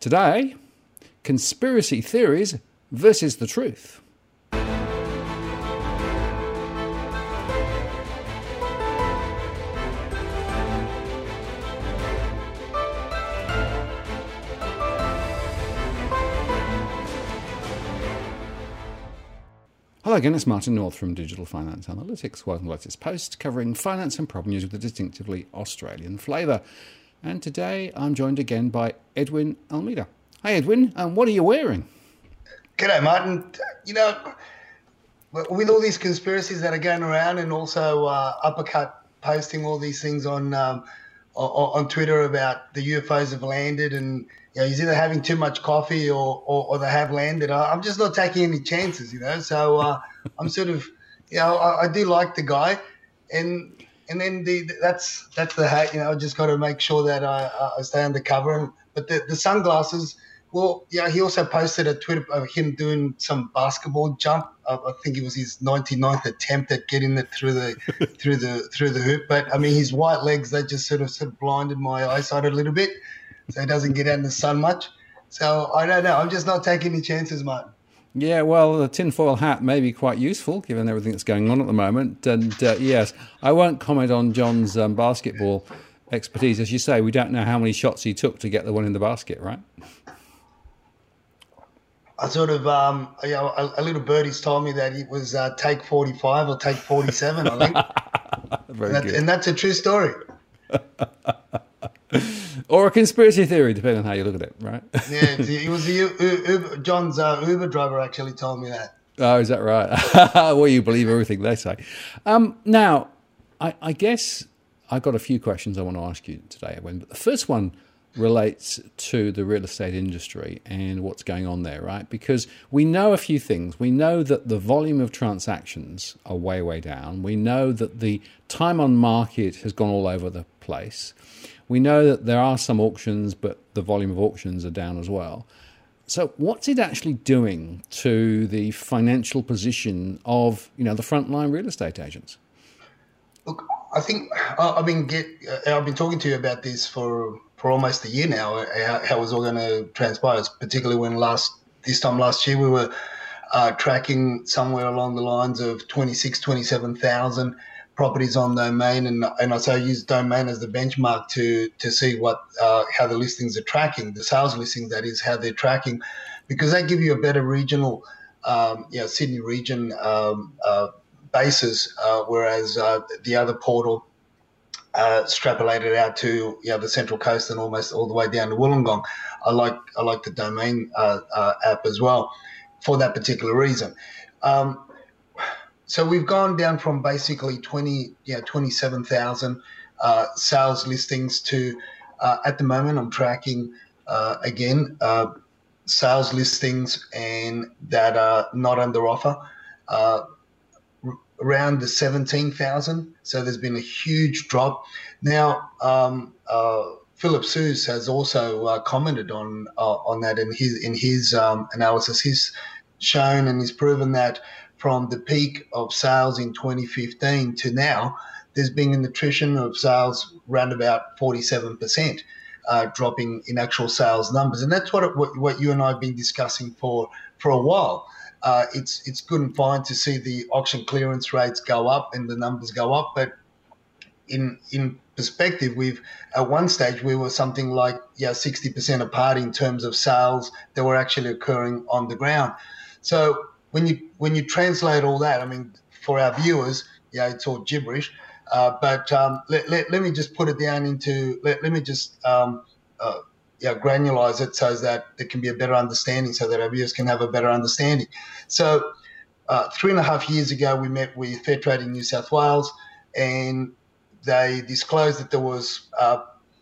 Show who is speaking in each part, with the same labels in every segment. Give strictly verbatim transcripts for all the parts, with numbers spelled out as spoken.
Speaker 1: Today, conspiracy theories versus the truth. Hello again, it's Martin North from Digital Finance Analytics. Welcome to the latest post covering finance and property news with a distinctively Australian flavour. And today I'm joined again by Edwin Almeida. Hi Edwin, and what are you wearing?
Speaker 2: G'day Martin. You know, with all these conspiracies that are going around and also uh, Uppercut posting all these things on, um, on on Twitter about the U F Os have landed and you know, he's either having too much coffee or, or, or they have landed. I'm just not taking any chances, you know. So uh, I'm sort of, you know, I, I do like the guy, and and then the that's that's the hat, you know. I just got to make sure that I, I stay undercover. And, but the, the sunglasses, well, yeah. He also posted a Twitter of him doing some basketball jump. I, I think it was his ninety-ninth attempt at getting it through the through the through the hoop. But I mean, his white legs, they just sort of, sort of blinded my eyesight a little bit. So he doesn't get out in the sun much. So I don't know. I'm just not taking any chances, Martin.
Speaker 1: Yeah, well, the tinfoil hat may be quite useful given everything that's going on at the moment. And uh, yes, I won't comment on John's um, basketball expertise. As you say, we don't know how many shots he took to get the one in the basket, right?
Speaker 2: I sort of, um, you know, a, a little birdie's told me that it was uh, take forty-five or take forty-seven, I think.
Speaker 1: Very
Speaker 2: and, that,
Speaker 1: good.
Speaker 2: and that's a true story.
Speaker 1: Or a conspiracy theory, depending on how you look at it, right?
Speaker 2: Yeah, it was the Uber, John's uh, Uber driver actually told me that.
Speaker 1: Oh, is that right? Well, you believe everything they say. Um, now, I, I guess I've got a few questions I want to ask you today, Edwin. But the first one relates to the real estate industry and what's going on there, right? Because we know a few things. We know that the volume of transactions are way, way down. We know that the time on market has gone all over the place. We know that there are some auctions, but the volume of auctions are down as well. So what's it actually doing to the financial position of, you know, the frontline real estate agents?
Speaker 2: Look, I think I've been get I've been talking to you about this for for almost a year now. How, how it's all going to transpire, particularly when last this time last year we were uh, tracking somewhere along the lines of twenty-six, twenty-seven thousand properties on Domain, and and I so I use Domain as the benchmark to to see what uh, how the listings are tracking, the sales listings, that is, how they're tracking, because they give you a better regional, um, you know, Sydney region um, uh, basis, uh, whereas uh, the other portal uh, extrapolated out to you know the Central Coast and almost all the way down to Wollongong. I like I like the Domain uh, uh, app as well for that particular reason. Um, So we've gone down from basically twenty, yeah, twenty-seven thousand uh, sales listings to, uh, at the moment, I'm tracking uh, again uh, sales listings and that are not under offer, uh, r- around the seventeen thousand. So there's been a huge drop. Now, um, uh, Philip Sues has also uh, commented on uh, on that in his in his um, analysis. He's shown and he's proven that from the peak of sales in twenty fifteen to now, there's been an attrition of sales around about forty-seven percent, uh, dropping in actual sales numbers. And that's what, it, what what you and I have been discussing for, for a while. Uh, it's it's good and fine to see the auction clearance rates go up and the numbers go up, but in in perspective, we've at one stage we were something like yeah sixty percent apart in terms of sales that were actually occurring on the ground. So When you when you translate all that, I mean, for our viewers, yeah, it's all gibberish. Uh, but um, let, let let me just put it down into let, let me just um, uh, yeah granularize it so that there can be a better understanding, so that our viewers can have a better understanding. So uh, three and a half years ago, we met with Fair Trade in New South Wales, and they disclosed that there was uh,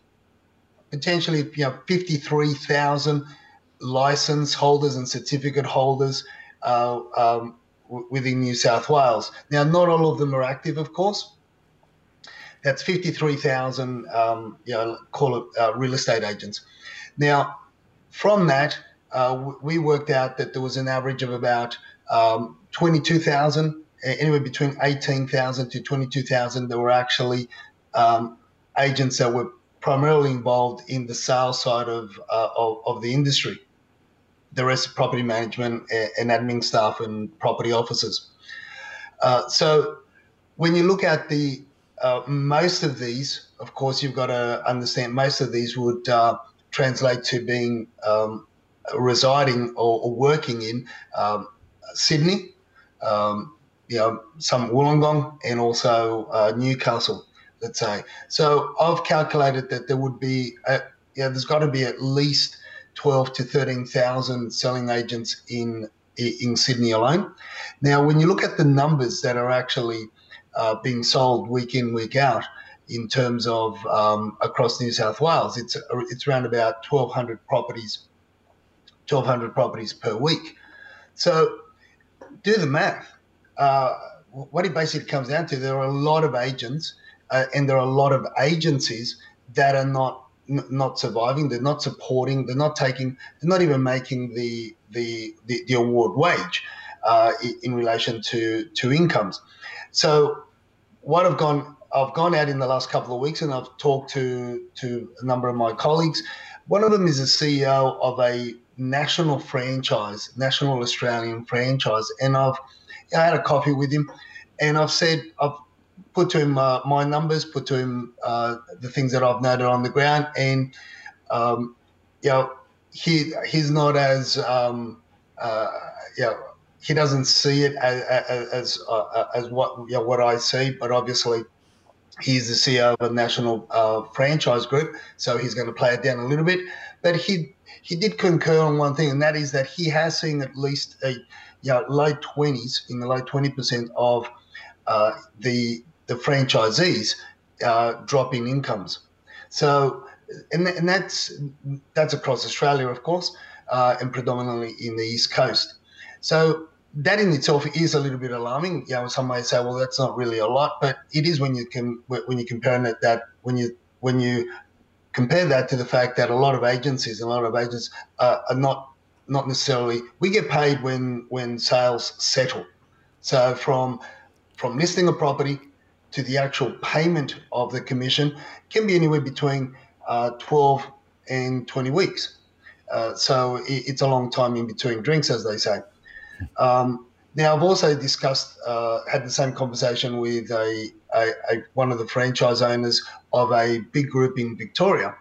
Speaker 2: potentially you know fifty-three thousand license holders and certificate holders Uh, um, w- within New South Wales. Now, not all of them are active, of course. That's fifty-three thousand, um, you know, call it uh, real estate agents. Now, from that, uh, w- we worked out that there was an average of about um, twenty-two thousand, anywhere between eighteen thousand to twenty-two thousand that were actually um, agents that were primarily involved in the sales side of, uh, of, of the industry. The rest of property management and admin staff and property officers. Uh, so when you look at the uh, most of these, of course, you've got to understand most of these would uh, translate to being um, residing or, or working in um, Sydney, um, you know, some Wollongong, and also uh, Newcastle, let's say. So I've calculated that there would be, a, yeah, there's got to be at least twelve to thirteen thousand selling agents in in Sydney alone. Now, when you look at the numbers that are actually uh, being sold week in, week out, in terms of um, across New South Wales, it's it's around about twelve hundred properties, twelve hundred properties per week. So do the math. Uh, what it basically comes down to, there are a lot of agents uh, and there are a lot of agencies that are not n- not surviving. They're not supporting. They're not taking. They're not even making the the the, the award wage uh, in, in relation to to incomes. So what I've gone. I've gone out in the last couple of weeks and I've talked to, to a number of my colleagues. One of them is a C E O of a national franchise, national Australian franchise. And I've I had a coffee with him and I've said, I've put to him uh, my numbers, put to him uh, the things that I've noted on the ground. And, um, you know, he he's not as, um, uh, you know, he doesn't see it as, as, uh, as what, you know, what I see, but obviously, he's the C E O of a national uh, franchise group, so he's going to play it down a little bit. But he he did concur on one thing, and that is that he has seen at least a you know, low twenties, in the low twenty percent of uh, the the franchisees uh, drop in incomes. So, and and that's that's across Australia, of course, uh, and predominantly in the East Coast. So that in itself is a little bit alarming. You know, some may say, well, that's not really a lot, but it is when you can when you're comparing it that when you when you compare that to the fact that a lot of agencies, a lot of agents uh, are not not necessarily. We get paid when when sales settle. So from from listing a property to the actual payment of the commission can be anywhere between uh, twelve and twenty weeks. Uh, so it, it's a long time in between drinks, as they say. Um, now, I've also discussed, uh, had the same conversation with a, a, a one of the franchise owners of a big group in Victoria,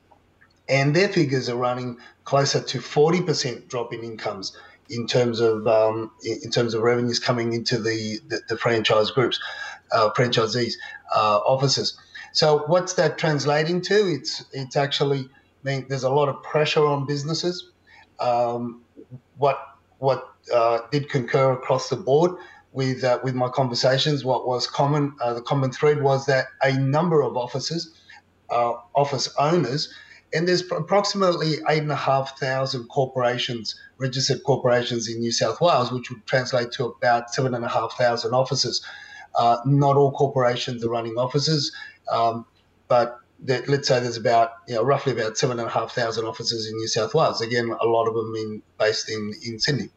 Speaker 2: and their figures are running closer to forty percent drop in incomes in terms of um, in, in terms of revenues coming into the the, the franchise groups, uh, franchisees uh, offices. So, what's that translating to? It's it's actually I mean, there's a lot of pressure on businesses. Um, what what Uh, did concur across the board with uh, with my conversations. What was common, uh, the common thread was that a number of offices, uh, office owners, and there's approximately eight and a half thousand corporations, registered corporations in New South Wales, which would translate to about seven and a half thousand offices. Uh, not all corporations are running offices, um, but that, let's say there's about, you know, roughly about seven and a half thousand offices in New South Wales. Again, a lot of them in based in, in Sydney.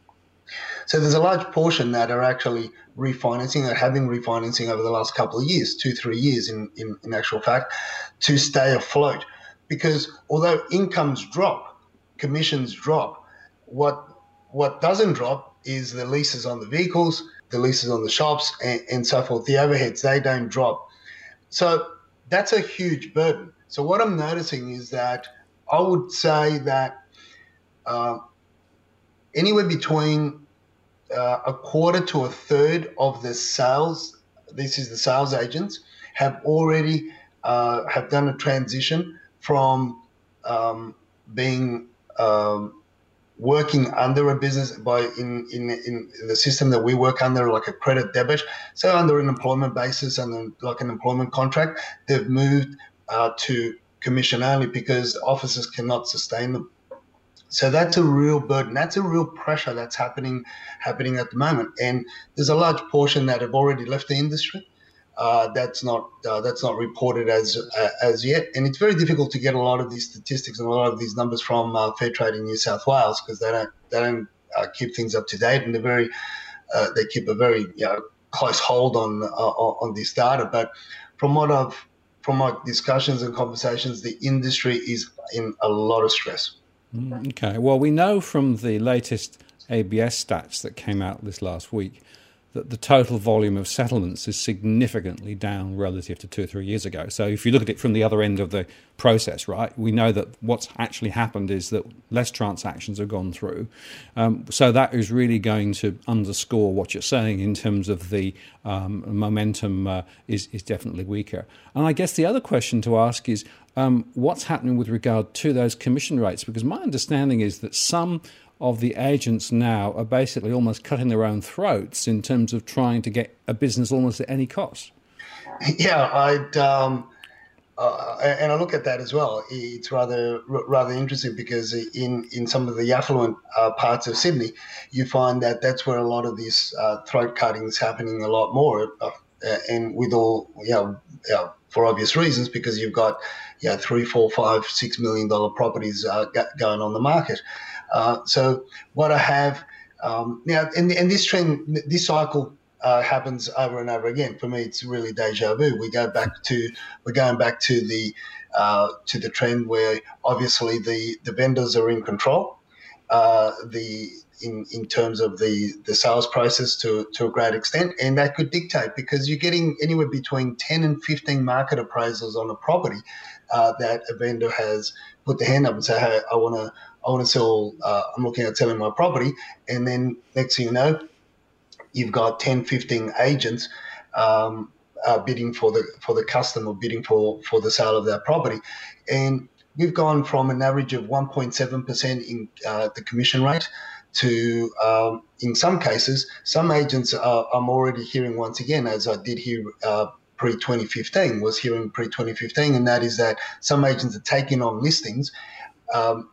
Speaker 2: So there's a large portion that are actually refinancing or have been refinancing over the last couple of years, two, three years in, in, in actual fact, to stay afloat. Because although incomes drop, commissions drop, what what doesn't drop is the leases on the vehicles, the leases on the shops, and, and so forth. The overheads, they don't drop. So that's a huge burden. So what I'm noticing is that I would say that uh, anywhere between uh, a quarter to a third of the sales, this is the sales agents, have already uh, have done a transition from um, being um, working under a business by in, in in the system that we work under, like a credit debit. So under an employment basis and like an employment contract, they've moved uh, to commission only because offices cannot sustain them. So that's a real burden. That's a real pressure that's happening happening at the moment. And there's a large portion that have already left the industry. Uh, that's not uh, that's not reported as uh, as yet, and it's very difficult to get a lot of these statistics and a lot of these numbers from uh, Fair Trade in New South Wales because they don't they don't uh, keep things up to date, and they're very uh, they keep a very you know, close hold on uh, on this data. But from what I've from my discussions and conversations, the industry is in a lot of stress.
Speaker 1: Okay. Well, we know from the latest A B S stats that came out this last week that the total volume of settlements is significantly down relative to two or three years ago. So if you look at it from the other end of the process, right, we know that what's actually happened is that less transactions have gone through. Um, so that is really going to underscore what you're saying in terms of the um, momentum uh, is, is definitely weaker. And I guess the other question to ask is um, what's happening with regard to those commission rates? Because my understanding is that some of the agents now are basically almost cutting their own throats in terms of trying to get a business almost at any cost.
Speaker 2: Yeah, I'd um, uh, and I look at that as well. It's rather rather interesting because in, in some of the affluent uh, parts of Sydney, you find that that's where a lot of this uh, throat cutting is happening a lot more, uh, and with all you know, you know, for obvious reasons, because you've got you know, three, four, five, six million dollar properties uh, going on the market. Uh, so what I have um, now, and, and this trend, this cycle uh, happens over and over again. For me, it's really deja vu. We go back to we're going back to the uh, to the trend where obviously the, the vendors are in control. Uh, the in in terms of the, the sales process to to a great extent, and that could dictate because you're getting anywhere between ten and fifteen market appraisals on a property uh, that a vendor has put their hand up and say, hey, I want to. I want to sell, uh, I'm looking at selling my property. And then next thing you know, you've got ten, fifteen agents um, uh, bidding for the for the customer, bidding for, for the sale of that property. And we've gone from an average of one point seven percent in uh, the commission rate to, um, in some cases, some agents are, I'm already hearing once again, as I did hear uh, pre twenty fifteen, was hearing pre twenty fifteen, and that is that some agents are taking on listings um,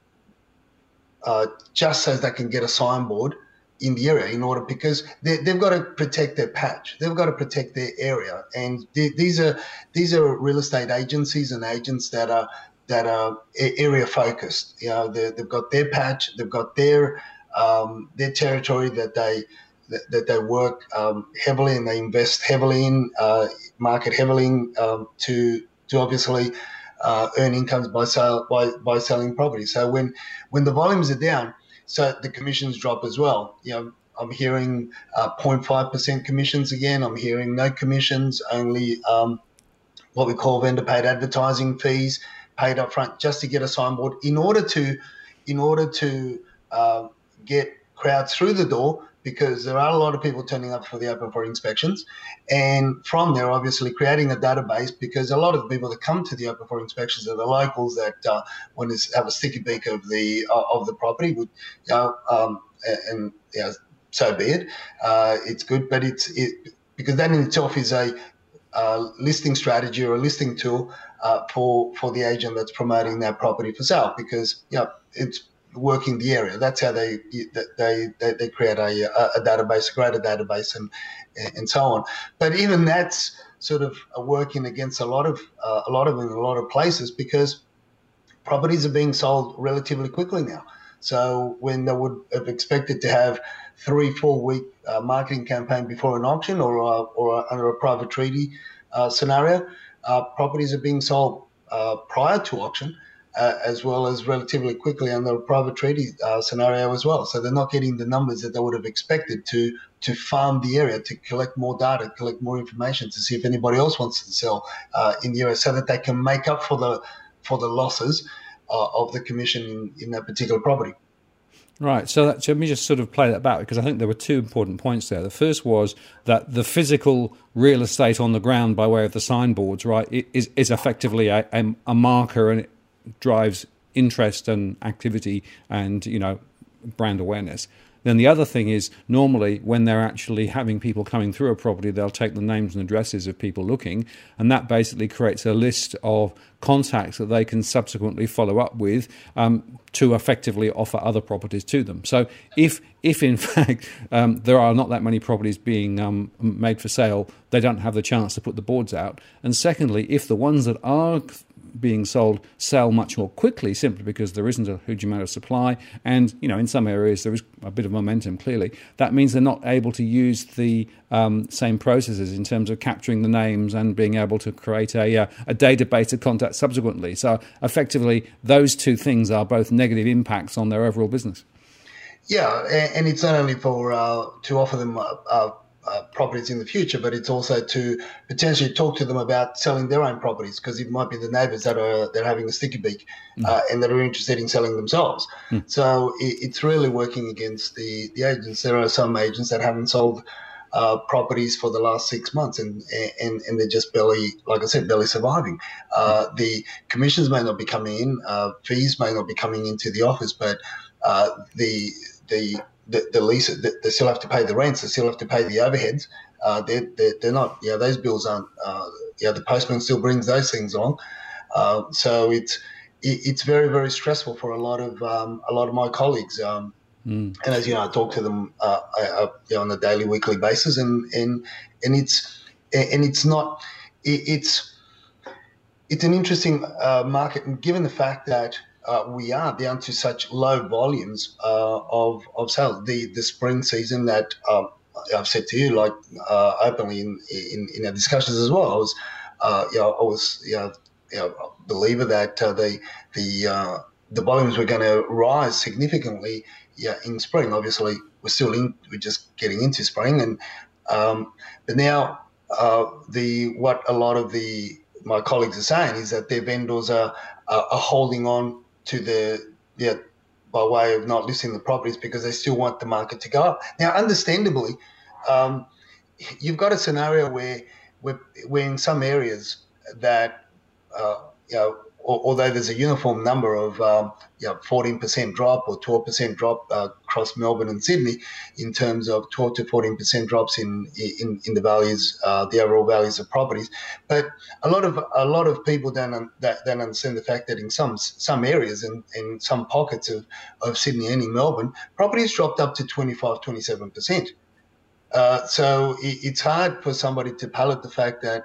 Speaker 2: Uh, just so they can get a signboard in the area in order because they, they've got to protect their patch, they've got to protect their area, and they, these are these are real estate agencies and agents that are that are area focused. You know, they've got their patch, they've got their um, their territory that they that, that they work um, heavily and they invest heavily in, uh, market heavily in um, to to obviously. Uh, earn incomes by sale by, by selling property. So when when the volumes are down, so the commissions drop as well. You know, I'm hearing uh, zero point five percent commissions again. I'm hearing no commissions, only um, what we call vendor paid advertising fees paid up front just to get a signboard in order to in order to uh, get crowds through the door. Because there are a lot of people turning up for the open for inspections, and from there, obviously, creating a database. Because a lot of the people that come to the open for inspections are the locals that uh, want to have a sticky beak of the uh, of the property. Would, you know, um, and you know, so be it. Uh, it's good, but it's it because that in itself is a uh, listing strategy or a listing tool uh, for for the agent that's promoting that property for sale. Because you know, it's working the area. That's how they they they, they create a, a database, create a database, and and so on. But even that's sort of working against a lot of uh, a lot of in a lot of places because properties are being sold relatively quickly now. So when they would have expected to have three four week uh, marketing campaign before an auction or uh, or under a private treaty uh, scenario, uh, properties are being sold uh, prior to auction. Uh, as well as relatively quickly under a private treaty uh, scenario as well. So they're not getting the numbers that they would have expected to to farm the area, to collect more data, collect more information, to see if anybody else wants to sell uh, in the area so that they can make up for the for the losses uh, of the commission in, in that particular property.
Speaker 1: Right, so, that, so let me just sort of play that back because I think there were two important points there. The first was that the physical real estate on the ground by way of the signboards, right, is, is effectively a, a, a marker, and it drives interest and activity and, you know, brand awareness. Then the other thing is normally when they're actually having people coming through a property, they'll take the names and addresses of people looking, and that basically creates a list of contacts that they can subsequently follow up with um, to effectively offer other properties to them. So if, if in fact um, there are not that many properties being um, made for sale, they don't have the chance to put the boards out. And secondly, if the ones that are being sold sell much more quickly simply because there isn't a huge amount of supply. And, you know, in some areas there is a bit of momentum, clearly. That means they're not able to use the um, same processes in terms of capturing the names and being able to create a, uh, a database of contacts subsequently. So effectively, those two things are both negative impacts on their overall business.
Speaker 2: Yeah, and it's not only for uh, to offer them uh, uh, uh, properties in the future, but it's also to potentially talk to them about selling their own properties, because it might be the neighbours that are that are having a sticky beak uh, mm. and that are interested in selling themselves. Mm. So it, it's really working against the, the agents. There are some agents that haven't sold uh, properties for the last six months, and, and and they're just barely, like I said, barely surviving. Uh, mm. The commissions may not be coming in, uh, fees may not be coming into the office, but uh, the the The, the lease, they still have to pay the rents, they still have to pay the overheads. Uh, they're, they're, they're not, yeah, those bills aren't, uh, yeah, the postman still brings those things along. Uh, so it's it, it's very, very stressful for a lot of um, a lot of my colleagues. Um, mm. And as you know, I talk to them uh, I, I, you know, on a daily, weekly basis, and and and it's and it's not, it, it's it's an interesting uh, market, and given the fact that Uh, we are down to such low volumes uh, of of sales. The the spring season that um, I've said to you, like uh, openly in, in in our discussions as well, I was, uh, you know, I was, you know, you know a believer that uh, the the uh, the volumes were going to rise significantly. Yeah, in spring. Obviously, we're still in. We're just getting into spring, and um, but now uh, the what a lot of the my colleagues are saying is that their vendors are are, are holding on to the, yeah, by way of not listing the properties because they still want the market to go up. Now, understandably, um, you've got a scenario where, where, where in some areas that, uh, you know, although there's a uniform number of um, you know, fourteen percent drop or twelve percent drop uh, across Melbourne and Sydney, in terms of twelve to fourteen percent drops in in, in the values, uh, the overall values of properties. But a lot of a lot of people don't that don't understand the fact that in some some areas and in, in some pockets of, of Sydney and in Melbourne, properties dropped up to twenty-five, twenty-seven percent. Uh, so it, it's hard for somebody to palate the fact that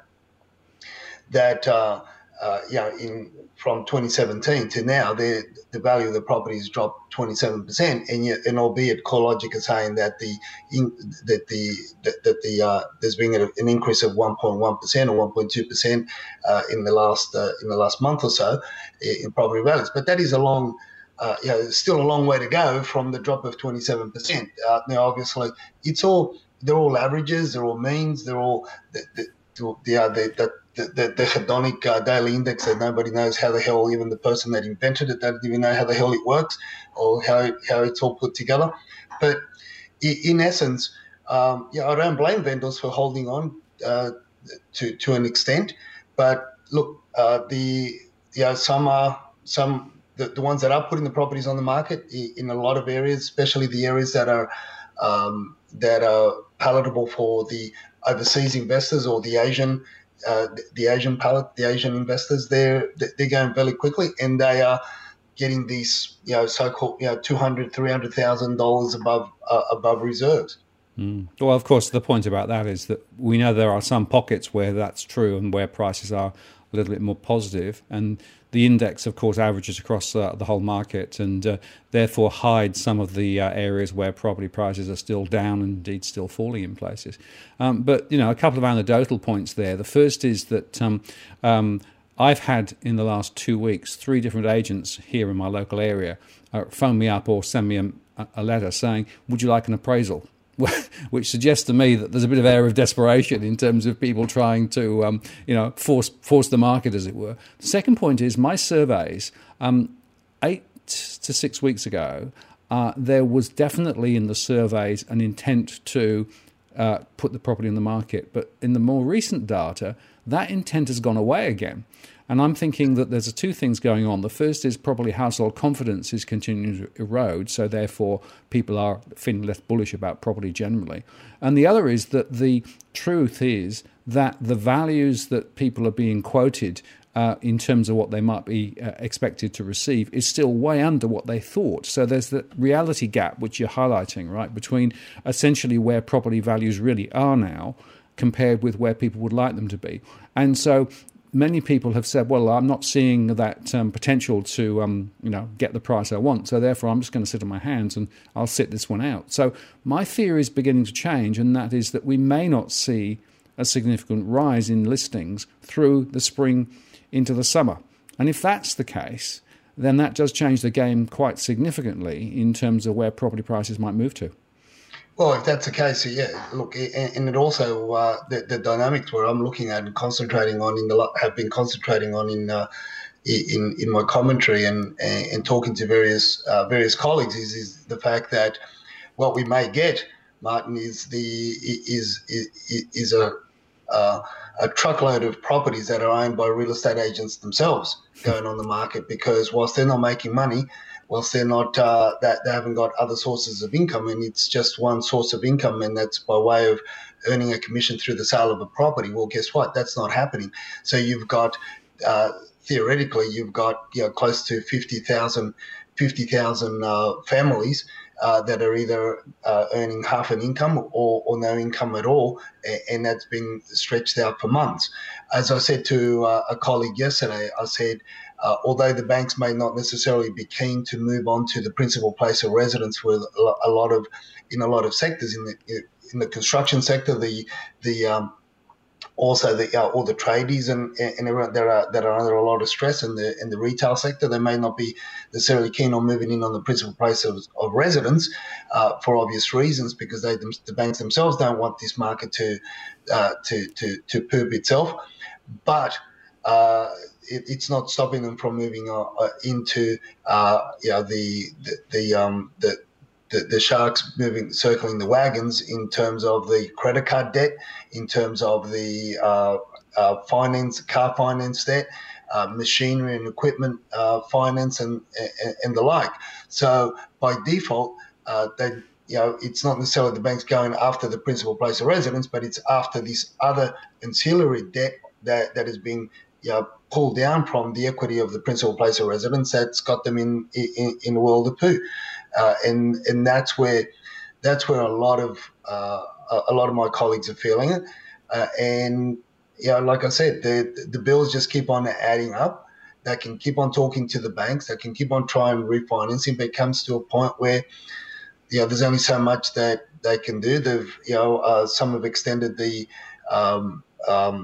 Speaker 2: that uh, uh, you know in from twenty seventeen to now, the the value of the property has dropped twenty-seven percent, and yet, and albeit CoreLogic is saying that the in, that the that, that the uh, there's been a, an increase of one point one percent or one point two percent uh, in the last uh, in the last month or so in property values, but that is a long. Uh, you know, still a long way to go from the drop of twenty-seven percent. Uh, now, obviously, it's all they're all averages, they're all means, they're all the the the, uh, the, the The, the, the hedonic uh, daily index that nobody knows how the hell, even the person that invented it, doesn't even know how the hell it works or how how it's all put together. But in essence, um, yeah, I don't blame vendors for holding on uh, to to an extent. But look, uh, the yeah, some are some the, the ones that are putting the properties on the market in a lot of areas, especially the areas that are um, that are palatable for the overseas investors or the Asian. Uh, the, the Asian palette, the Asian investors, they're they're going fairly quickly, and they are getting these, you know, so-called, you know, two hundred, three hundred thousand dollars above uh, above reserves.
Speaker 1: Mm. Well, of course, the point about that is that we know there are some pockets where that's true and where prices are a little bit more positive, and the index, of course, averages across uh, the whole market, and uh, therefore hides some of the uh, areas where property prices are still down and indeed still falling in places. Um, but, you know, a couple of anecdotal points there. The first is that um, um, I've had in the last two weeks three different agents here in my local area uh, phone me up or send me a, a letter saying, "Would you like an appraisal?" Which suggests to me that there's a bit of air of desperation in terms of people trying to, um, you know, force force the market, as it were. The second point is my surveys. Um, eight to six weeks ago, uh, there was definitely in the surveys an intent to uh, put the property on the market, but in the more recent data, that intent has gone away again. And I'm thinking that there's two things going on. The first is probably household confidence is continuing to erode, so therefore people are feeling less bullish about property generally. And the other is that the truth is that the values that people are being quoted uh, in terms of what they might be uh, expected to receive is still way under what they thought. So there's the reality gap, which you're highlighting, right, between essentially where property values really are now compared with where people would like them to be. And so many people have said, well, I'm not seeing that um, potential to, um, you know, get the price I want. So therefore, I'm just going to sit on my hands and I'll sit this one out. So my theory is beginning to change, and that is that we may not see a significant rise in listings through the spring into the summer. And if that's the case, then that does change the game quite significantly in terms of where property prices might move to.
Speaker 2: Well, if that's the case, yeah. Look, and it also uh, the, the dynamics where I'm looking at and concentrating on in the have been concentrating on in uh, in in my commentary and and talking to various uh, various colleagues is is the fact that what we may get, Martin, is the is is is a uh, a truckload of properties that are owned by real estate agents themselves going on the market, because whilst they're not making money, whilst they're not, uh, that they haven't got other sources of income, and it's just one source of income, and that's by way of earning a commission through the sale of a property. Well, guess what? That's not happening. So you've got, uh, theoretically, you've got, you know, close to fifty thousand fifty thousand uh, families uh, that are either uh, earning half an income or, or no income at all, and that's been stretched out for months. As I said to uh, a colleague yesterday, I said, Uh, although the banks may not necessarily be keen to move on to the principal place of residence with a lot of, in a lot of sectors, in the in the construction sector, the the um, also the uh, all the tradies and and everyone that are that are under a lot of stress in the in the retail sector, they may not be necessarily keen on moving in on the principal place of, of residence uh, for obvious reasons, because they the banks themselves don't want this market to uh, to to to poop itself, but. Uh, it, it's not stopping them from moving uh, into, uh, you know, the the the, um, the the the sharks moving, circling the wagons in terms of the credit card debt, in terms of the uh, uh, finance, car finance debt, uh, machinery and equipment uh, finance, and, and and the like. So by default, uh, they. You know, it's not necessarily the banks going after the principal place of residence, but it's after this other ancillary debt that that is being, you know, pulled down from the equity of the principal place of residence that's got them in in, in a world of poo, uh, and and that's where that's where a lot of uh, a lot of my colleagues are feeling it, uh, and you know, like I said, the the bills just keep on adding up. They can keep on talking to the banks. They can keep on trying refinancing, but it comes to a point where, you know, there's only so much that they can do. They've, you know, uh, some have extended the um, um,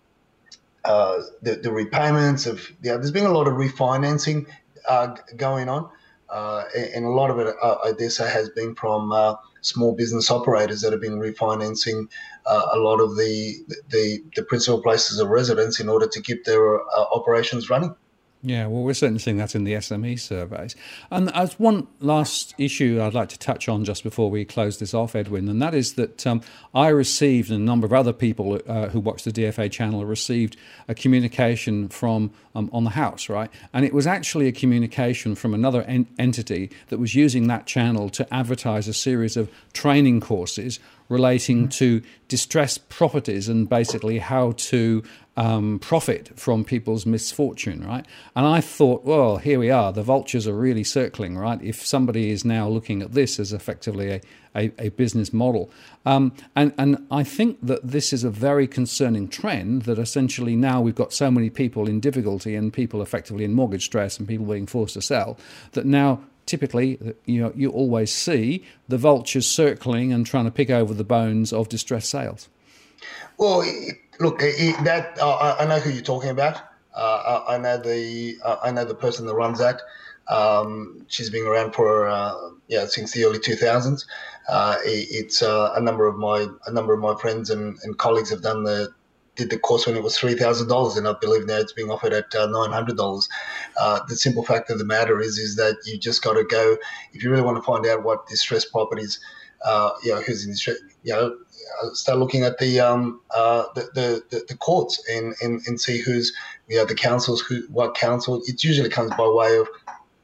Speaker 2: Uh, the, the repayments of, yeah, there's been a lot of refinancing uh, going on, uh, and a lot of it, uh, I dare say, has been from uh, small business operators that have been refinancing uh, a lot of the, the the principal places of residence in order to keep their uh, operations running.
Speaker 1: Yeah, well, we're certainly seeing that in the S M E surveys. And as one last issue I'd like to touch on just before we close this off, Edwin, and that is that um, I received, and a number of other people uh, who watch the D F A channel received a communication from um, on the House, right? And it was actually a communication from another en- entity that was using that channel to advertise a series of training courses relating to distressed properties and basically how to um, profit from people's misfortune, right? And I thought, well, here we are. The vultures are really circling, right? If somebody is now looking at this as effectively a, a, a business model. Um, and, and I think that this is a very concerning trend, that essentially now we've got so many people in difficulty and people effectively in mortgage stress and people being forced to sell, that now typically, you know, you always see the vultures circling and trying to pick over the bones of distressed sales.
Speaker 2: Well, look, that uh, I know who you're talking about. Uh, I know the uh, I know the person that runs that. Um, she's been around for uh, yeah since the early two thousands. Uh, it's uh, a number of my a number of my friends and, and colleagues have done the. did the course when it was three thousand dollars, and I believe now it's being offered at uh, nine hundred dollars. Uh, the simple fact of the matter is is that you just got to go, if you really want to find out what distressed properties, uh, you know, who's in distress, you know, start looking at the um uh the the, the, the courts and, and, and see who's, you know, the councils, who what council. It usually comes by way of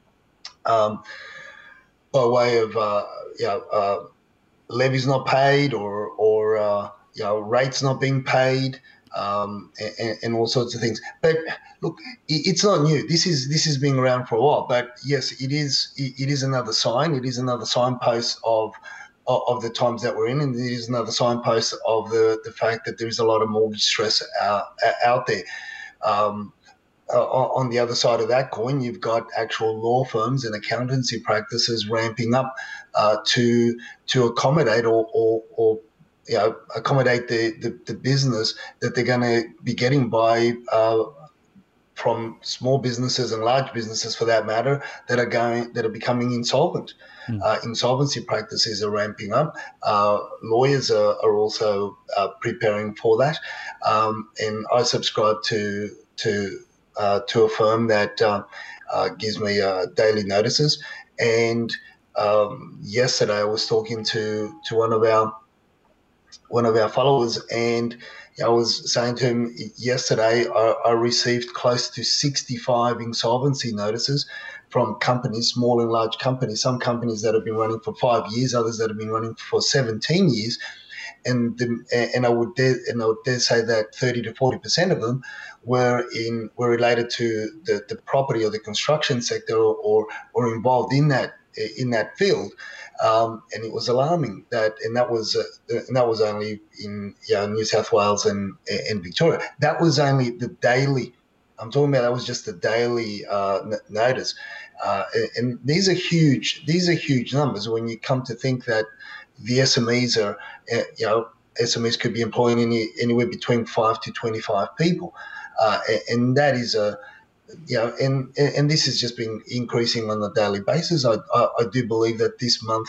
Speaker 2: um by way of uh you know uh levies not paid, or or uh you know rates not being paid. Um, and, and all sorts of things. But look, it's not new. This is this has been around for a while. But yes, it is it is another sign. It is another signpost of of the times that we're in, and it is another signpost of the, the fact that there is a lot of mortgage stress out, out there. Um, uh, on the other side of that coin, you've got actual law firms and accountancy practices ramping up uh, to to accommodate or, or, or you know, accommodate the, the, the business that they're going to be getting by uh, from small businesses and large businesses, for that matter, that are going that are becoming insolvent. Mm. Uh, insolvency practices are ramping up. Uh, lawyers are, are also uh, preparing for that, um, and I subscribe to to uh, to a firm that uh, uh, gives me uh, daily notices. And um, yesterday, I was talking to to one of our one of our followers, and I was saying to him yesterday, I, I received close to sixty-five insolvency notices from companies, small and large companies, some companies that have been running for five years, others that have been running for seventeen years. And the, and I would dare, and I would dare say that thirty to forty percent of them were in were related to the, the property or the construction sector, or, or or involved in that in that field. Um, and it was alarming that, and that was uh, and that was only in you know, New South Wales and and Victoria. That was only the daily. I'm talking about that was just the daily uh, n- notice, uh, and, and these are huge. These are huge numbers when you come to think that the S M Es are, uh, you know, S M Es could be employing any, anywhere between five to twenty-five people, uh, and, and that is a You know, and, and this has just been increasing on a daily basis. I, I, I do believe that this month,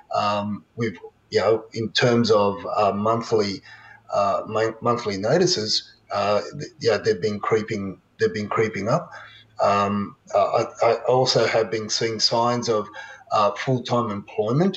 Speaker 2: um, we've, you know, in terms of uh, monthly uh, monthly notices, uh, yeah, they've been creeping. They've been creeping up. Um, I, I also have been seeing signs of uh, full-time employment,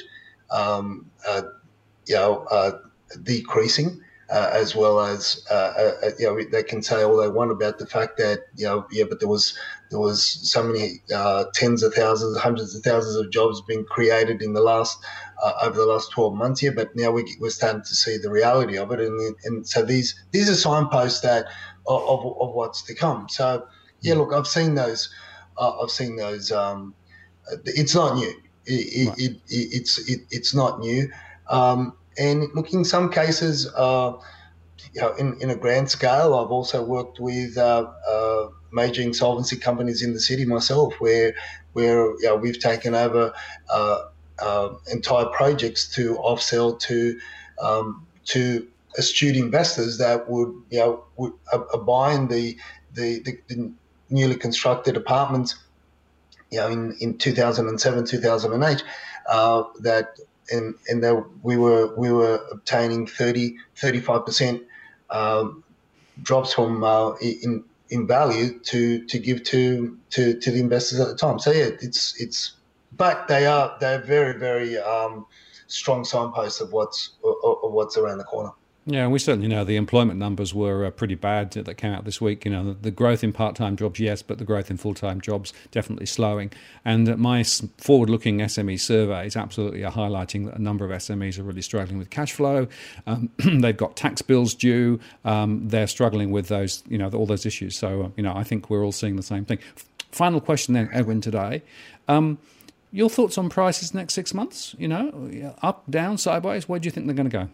Speaker 2: um, uh, you know, uh, decreasing. Uh, as well as uh, uh, you know, they can say all they want about the fact that you know, yeah, but there was there was so many uh, tens of thousands, hundreds of thousands of jobs being created in the last uh, over the last twelve months here. But now we, we're starting to see the reality of it, and and so these these are signposts that of, of, of what's to come. So yeah, look, I've seen those. Uh, I've seen those. Um, it's not new. It, right. it, it, it's it, it's not new. Um, And look, in some cases, uh, you know, in, in a grand scale, I've also worked with uh, uh, major insolvency companies in the city myself, where where you know, we've taken over uh, uh, entire projects to offsell to um, to astute investors that would you know would uh, buy in the, the the the newly constructed apartments, you know, in in two thousand seven, two thousand eight, uh, that. And and that we were we were obtaining thirty, thirty-five percent um, drops from uh, in in value to, to give to, to to the investors at the time. So yeah, it's it's but they are they're very very um, strong signposts of what's of, of what's around the corner.
Speaker 1: Yeah, and we certainly know the employment numbers were uh, pretty bad that came out this week. You know, the, the growth in part-time jobs, yes, but the growth in full-time jobs definitely slowing. And uh, my forward-looking S M E surveys absolutely are highlighting that a number of S M Es are really struggling with cash flow. Um, they've got tax bills due. Um, they're struggling with those, you know, all those issues. So, uh, you know, I think we're all seeing the same thing. Final question then, Edwin, today. Um, your thoughts on prices next six months? You know, up, down, sideways? Where do you think they're going to go?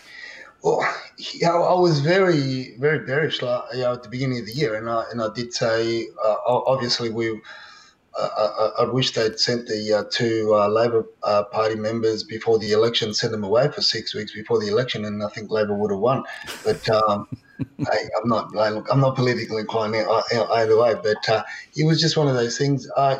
Speaker 2: Well, you know, I was very, very bearish, like, you know, at the beginning of the year, and I and I did say, uh, obviously, we. Uh, I, I wish they'd sent the uh, two uh, Labor uh, Party members before the election, sent them away for six weeks before the election, and I think Labor would have won. But um, I, I'm not, I, look, I'm not politically inclined either way. But uh, it was just one of those things. I,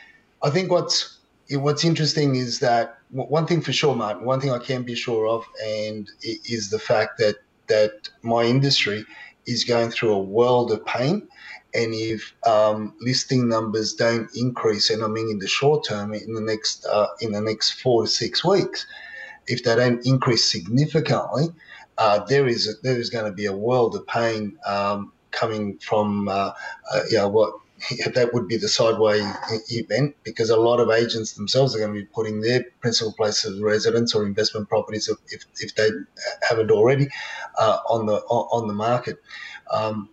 Speaker 2: I think what's what's interesting is that. One thing for sure, Martin, one thing I can be sure of, and it is the fact that, that my industry is going through a world of pain. And if um, listing numbers don't increase, and I mean in the short term, in the next uh, in the next four to six weeks, if they don't increase significantly, uh, there is a, there is going to be a world of pain um, coming from uh, uh, you know what. That would be the sideways event, because a lot of agents themselves are going to be putting their principal places of residence or investment properties, if if they haven't already, uh, on the on the market. Um,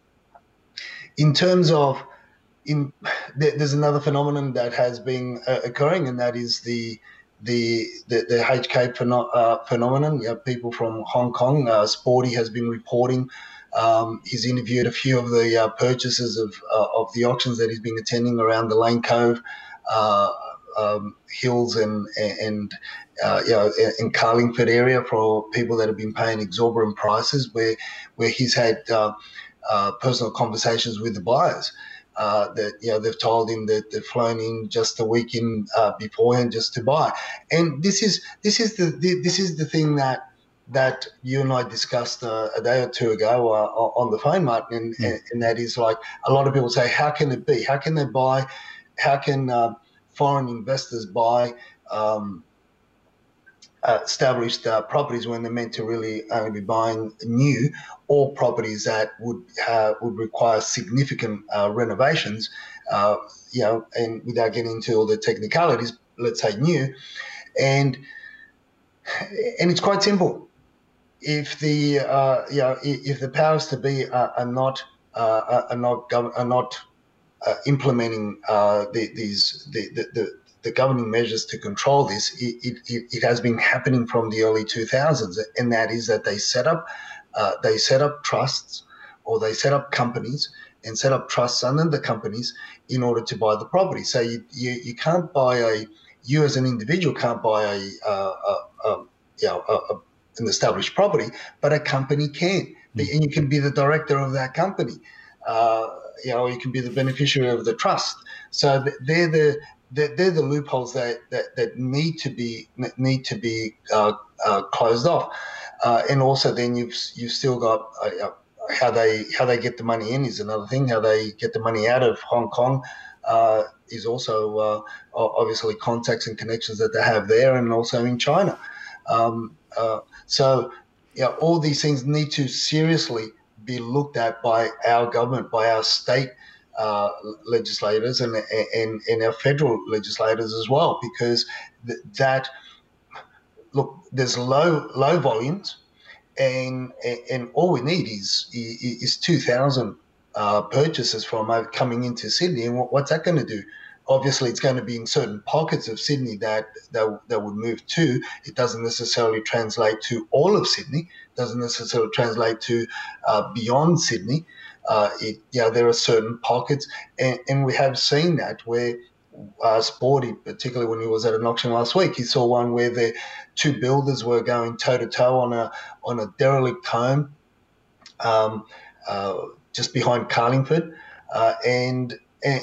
Speaker 2: in terms of, in there's another phenomenon that has been uh, occurring, and that is the the the, the H K pheno- uh, phenomenon. You know, people from Hong Kong, uh, Sporty has been reporting. Um, he's interviewed a few of the uh, purchasers of uh, of the auctions that he's been attending around the Lane Cove uh, um, hills and and uh, you know in Carlingford area for people that have been paying exorbitant prices, where where he's had uh, uh, personal conversations with the buyers. Uh, that you know they've told him that they've flown in just a week in uh, beforehand just to buy, and this is this is the, the this is the thing that that you and I discussed uh, a day or two ago uh, on the phone, Martin, and, mm. and, and that is like a lot of people say, how can it be? How can they buy? How can uh, foreign investors buy um, uh, established uh, properties when they're meant to really only be buying new or properties that would uh, would require significant uh, renovations, uh, you know, and without getting into all the technicalities, let's say new, and and it's quite simple. If the uh, you know if the powers to be are, are not uh, are not gov- are not uh, implementing uh, the, these the, the, the the governing measures to control this, it, it, it has been happening from the early two thousands, and that is that they set up uh, they set up trusts or they set up companies and set up trusts under the companies in order to buy the property. So you you, you can't buy a you as an individual can't buy a, uh, a, a you know a, a an established property, but a company can, mm. and you can be the director of that company. Uh, you know, you can be the beneficiary of the trust. So they're the they're, they're the loopholes that, that, that need to be need to be uh, uh, closed off. Uh, and also, then you've you've still got uh, how they how they get the money in is another thing. How they get the money out of Hong Kong uh, is also uh, obviously contacts and connections that they have there, and also in China. Um, uh, so, you know, all these things need to seriously be looked at by our government, by our state uh, legislators, and, and and our federal legislators as well, because th- that look, there's low low volumes, and and all we need is is two thousand uh, purchases from uh, coming into Sydney, and what's that going to do? Obviously, it's going to be in certain pockets of Sydney that, that that would move to. It doesn't necessarily translate to all of Sydney. Doesn't necessarily translate to uh, beyond Sydney. Uh, it, you know, there are certain pockets, and, and we have seen that where uh, Sporty, particularly when he was at an auction last week, he saw one where the two builders were going toe to toe on a on a derelict home, um, uh, just behind Carlingford, uh, and. and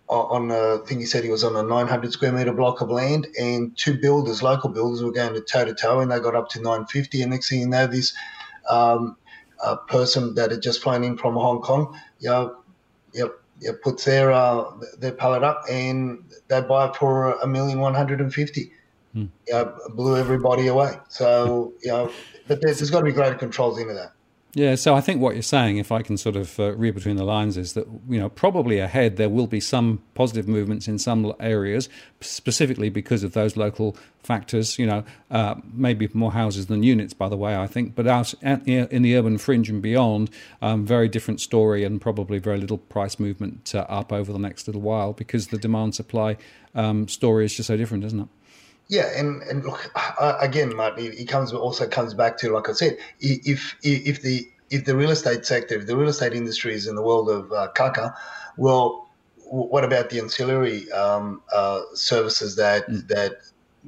Speaker 2: on a, I think he said he was on a nine hundred square metre block of land, and two builders, local builders, were going to toe-to-toe, and they got up to nine fifty, and next thing you know, this um, uh, person that had just flown in from Hong Kong, you know, you know, you know, puts their, uh, their pallet up, and they buy it for a million one hundred and fifty. Hmm. You know, blew everybody away. So, you know, but there's, there's got to be greater controls into that.
Speaker 1: Yeah, so I think what you're saying, if I can sort of uh, read between the lines, is that, you know, probably ahead there will be some positive movements in some areas, specifically because of those local factors, you know, uh, maybe more houses than units, by the way, I think. But out in the urban fringe and beyond, um, very different story, and probably very little price movement uh, up over the next little while, because the demand-supply um, story is just so different, isn't it?
Speaker 2: Yeah, and, and look, uh, again, Martin, it comes also comes back to, like I said, if if the if the real estate sector, if the real estate industry is in the world of uh, caca, well, what about the ancillary um, uh, services that mm. that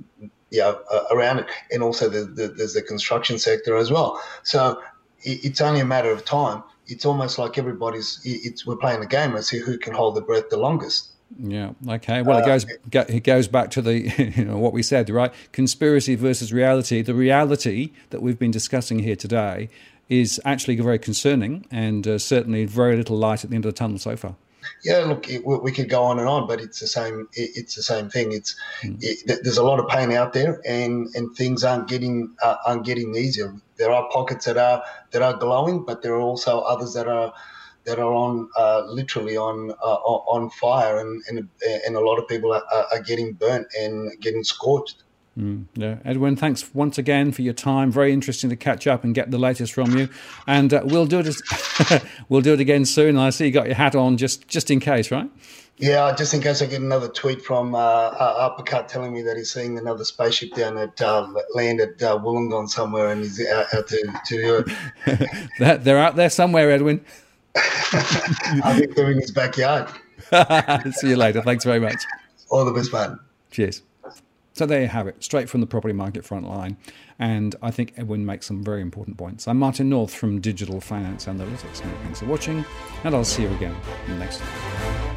Speaker 2: yeah uh, around it, and also the, the, there's the construction sector as well. So it, it's only a matter of time. It's almost like everybody's. It's we're playing a game. Let's see who can hold the breath the longest.
Speaker 1: Yeah. Okay. Well, it goes it goes back to the you know what we said, right? Conspiracy versus reality. The reality that we've been discussing here today is actually very concerning, and uh, certainly very little light at the end of the tunnel so far.
Speaker 2: Yeah. Look, it, we could go on and on, but it's the same. It, it's the same thing. It's mm. it, there's a lot of pain out there, and, and things aren't getting uh, aren't getting easier. There are pockets that are that are glowing, but there are also others that are. that are on uh, literally on uh, on fire, and, and and a lot of people are, are getting burnt and getting scorched.
Speaker 1: Mm, yeah. Edwin, thanks once again for your time. Very interesting to catch up and get the latest from you. And uh, we'll do it. As, we'll do it again soon. I see you got your hat on just just in case, right?
Speaker 2: Yeah, just in case I get another tweet from uh, uh, Uppercut telling me that he's seeing another spaceship down at uh, land at uh, Wollongong somewhere, and he's out, out to to.
Speaker 1: Uh... they're out there somewhere, Edwin.
Speaker 2: I think they're in his backyard.
Speaker 1: See you later. Thanks very much.
Speaker 2: All the best, man.
Speaker 1: Cheers. So there you have it, straight from the property market front line. And I think Edwin makes some very important points. I'm Martin North from Digital Finance Analytics. Thanks for watching, and I'll see you again next time.